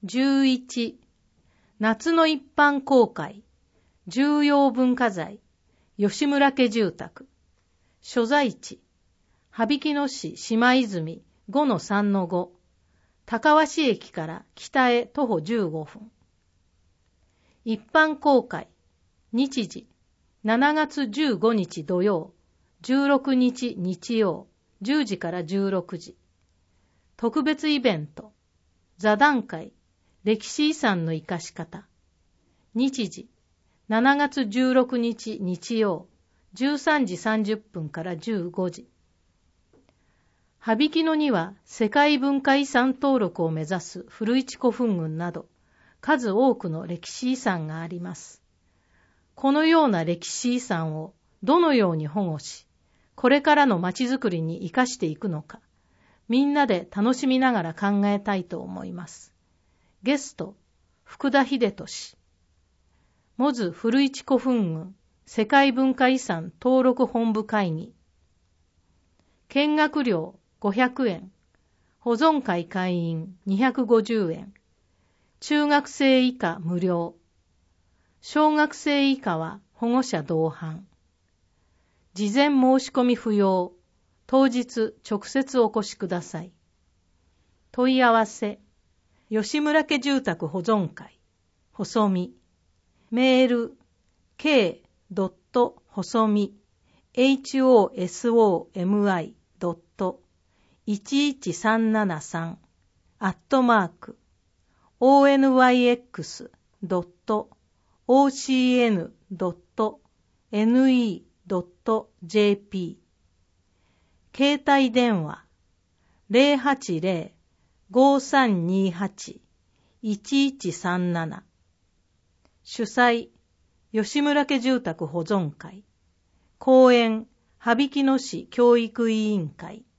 11、夏の一般公開、重要文化財、吉村家住宅、所在地、羽曳野市島泉 5-3-5、高鷲駅から北へ徒歩15分。一般公開、日時、7月15日土曜、16日日曜、10時から16時。特別イベント、座談会、歴史遺産の生かし方。日時、7月16日日曜、13時30分から15時。羽曳野には世界文化遺産登録を目指す古市古墳群など、数多くの歴史遺産があります。このような歴史遺産をどのように保護し、これからのまちづくりに生かしていくのか、みんなで楽しみながら考えたいと思います。ゲスト、福田秀俊。モズ古市古墳群世界文化遺産登録本部会議。見学料500円。保存会会員250円。中学生以下無料。小学生以下は保護者同伴。事前申し込み不要。当日直接お越しください。問い合わせ。吉村家住宅保存会。細見。メール。k.hosomi11.1133@onyx.ocn.ne.jp 携帯電話 080-5328-1137 主催吉村家住宅保存会講演羽曳野市教育委員会